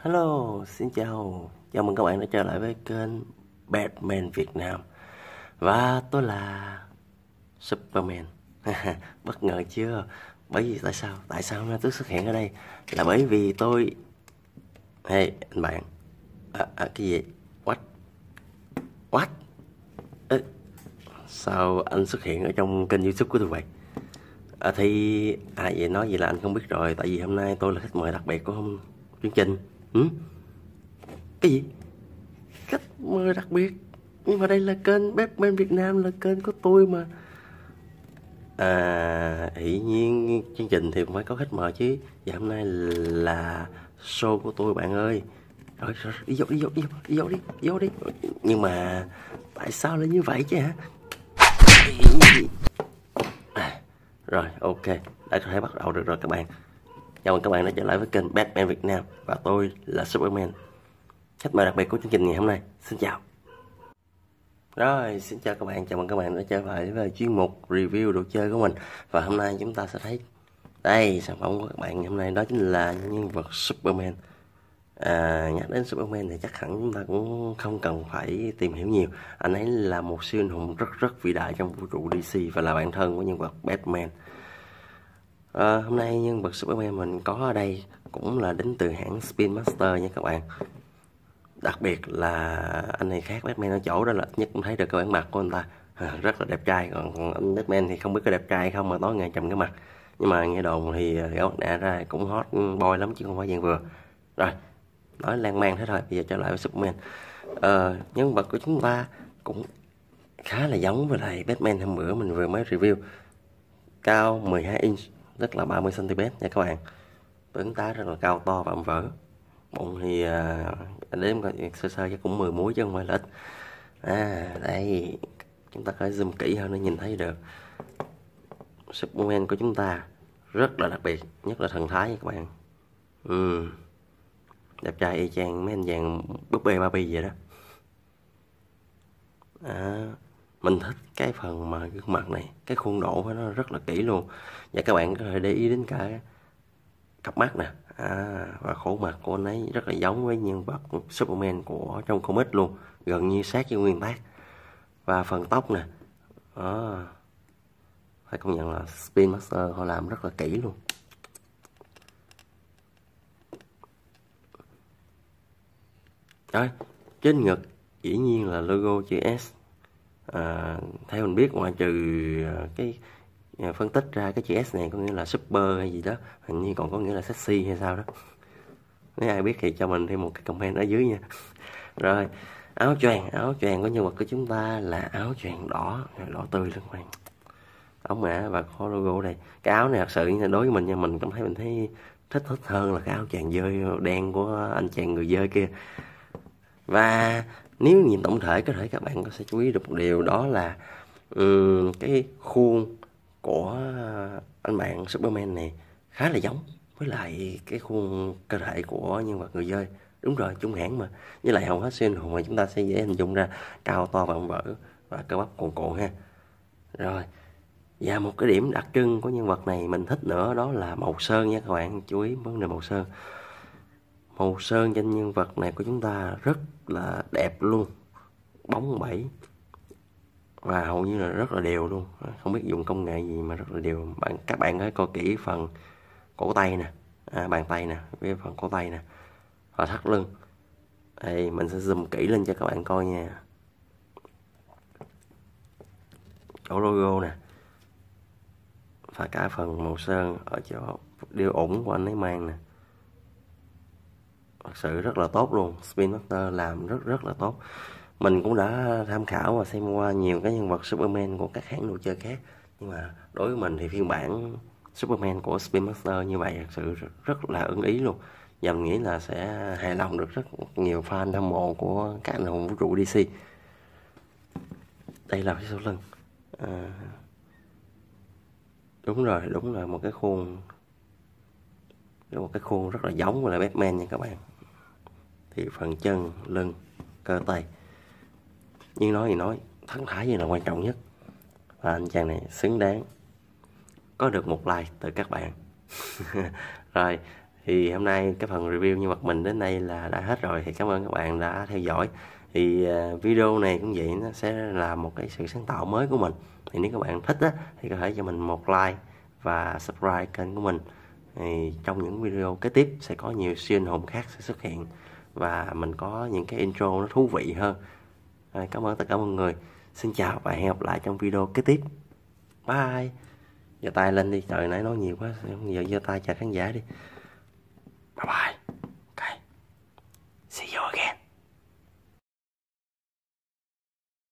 Hello, xin chào. Chào mừng các bạn đã trở lại với kênh Batman Việt Nam. Và tôi là Superman. Bất ngờ chưa? Bởi vì tại sao hôm nay tôi xuất hiện ở đây? Là bởi vì tôi... Hey, anh bạn. Cái gì? What? Sao anh xuất hiện ở trong kênh YouTube của tôi vậy? Thì vậy nói gì là anh không biết rồi. Tại vì hôm nay tôi là khách mời đặc biệt của chương trình. Cái gì? Khách mời đặc biệt? Nhưng mà đây là kênh Batman Việt Nam, là kênh của tôi mà. Hiển nhiên chương trình thì cũng phải có khách mời chứ. Và hôm nay là show của tôi bạn ơi. Rồi, đi vô đi. Nhưng mà tại sao lại như vậy chứ hả? Rồi, ok, đã có thể bắt đầu được rồi các bạn. Chào mừng các bạn đã trở lại với kênh Batman Việt Nam. Và tôi là Superman, khách mời đặc biệt của chương trình ngày hôm nay. Xin chào. Rồi, xin chào các bạn, chào mừng các bạn đã trở lại với chuyên mục review đồ chơi của mình. Và hôm nay chúng ta sẽ thấy đây, sản phẩm của các bạn ngày hôm nay đó chính là nhân vật Superman. Nhắc đến Superman thì chắc hẳn chúng ta cũng không cần phải tìm hiểu nhiều. Anh ấy là một siêu anh hùng rất vĩ đại trong vũ trụ DC và là bạn thân của nhân vật Batman. Hôm nay nhân vật Superman mình có ở đây cũng là đến từ hãng Spin Master nha các bạn. Đặc biệt là anh này khác Batman ở chỗ đó là nhất cũng thấy được cái bản mặt của anh ta rất là đẹp trai. Còn anh Batman thì không biết có đẹp trai không mà tối ngày trầm cái mặt. Nhưng mà nghe đồn thì gạo mặt nạ ra cũng hot boy lắm chứ không phải dạng vừa. Rồi, nói lan man thế thôi, bây giờ trở lại với Superman. Nhân vật của chúng ta cũng khá là giống với lại Batman hôm bữa mình vừa mới review. Cao 12 inch, tức là 30 cm nha các bạn. Tướng tá rất là cao to và ầm vỡ. Bụng thì đếm coi sơ chắc cũng 10 múi chứ không phải là ít. Đây chúng ta phải zoom kỹ hơn để nhìn thấy được. Superman của chúng ta rất là đặc biệt, nhất là thần thái nha các bạn. Đẹp trai y chang mấy anh chàng búp bê Barbie vậy đó. Mình thích cái phần mà gương mặt này, cái khuôn độ của nó rất là kỹ luôn. Và các bạn có thể để ý đến cả cặp mắt nè, và khuôn mặt của anh ấy rất là giống với nhân vật Superman của trong comic luôn, gần như sát với nguyên tác. Và phần tóc nè, phải công nhận là Spin Master họ làm rất là kỹ luôn. Rồi, trên ngực dĩ nhiên là logo chữ S. Theo mình biết, ngoại trừ cái phân tích ra cái chữ S này có nghĩa là super hay gì đó, hình như còn có nghĩa là sexy hay sao đó. Nếu ai biết thì cho mình thêm một cái comment ở dưới nha. Rồi, áo choàng của nhân vật của chúng ta là áo choàng đỏ tươi luôn các bạn. Ống mã và có logo đây. Cái áo này thật sự đối với mình nha, mình cảm thấy mình thấy thích hơn là cái áo choàng dơi đen của anh chàng người dơi kia. Và nếu nhìn tổng thể có thể các bạn sẽ chú ý được một điều, đó là cái khuôn của anh bạn Superman này khá là giống với lại cái khuôn cơ thể của nhân vật người dơi. Đúng rồi, chung hãng mà. Với lại hầu hết siêu anh hùng mà chúng ta sẽ dễ hình dung ra cao to và vỡ và cơ bắp cuồn ha. Rồi, và một cái điểm đặc trưng của nhân vật này mình thích nữa, đó là màu sơn nha các bạn. Chú ý vấn đề màu sơn. Màu sơn trên nhân vật này của chúng ta rất là đẹp luôn, bóng bẩy và hầu như là rất là đều luôn. Không biết dùng công nghệ gì mà rất là đều. Các bạn hãy coi kỹ phần cổ tay nè, bàn tay nè, với phần cổ tay nè và thắt lưng. Đây mình sẽ zoom kỹ lên cho các bạn coi nha. Chỗ logo nè và cả phần màu sơn ở chỗ điều ủng của anh ấy mang nè, thật sự rất là tốt luôn. Spin Master làm rất là tốt. Mình cũng đã tham khảo và xem qua nhiều cái nhân vật Superman của các hãng đồ chơi khác, nhưng mà đối với mình thì phiên bản Superman của Spin Master như vậy thật sự rất là ưng ý luôn. Và mình nghĩ là sẽ hài lòng được rất nhiều fan hâm mộ của các anh hùng vũ trụ DC. Đây là phía sau lưng. Đúng rồi, đúng là một cái khuôn rất là giống với lại Batman nha các bạn. Thì phần chân, lưng, cơ tay, nhưng nói thì nói, thần thái gì là quan trọng nhất. Và anh chàng này xứng đáng có được một like từ các bạn. Rồi, Thì hôm nay cái phần review nhân vật mình đến đây là đã hết rồi. Thì cảm ơn các bạn đã theo dõi. Thì video này cũng vậy, nó sẽ là một cái sự sáng tạo mới của mình. Thì nếu các bạn thích á, thì có thể cho mình một like và subscribe kênh của mình. Thì trong những video kế tiếp sẽ có nhiều siêu anh hùng khác sẽ xuất hiện, và mình có những cái intro nó thú vị hơn. Cảm ơn tất cả mọi người. Xin chào và hẹn gặp lại trong video kế tiếp. Bye. Giơ tay lên đi, trời nãy nói nhiều quá, giờ giơ tay chào khán giả đi. Bye bye. Okay. See you again.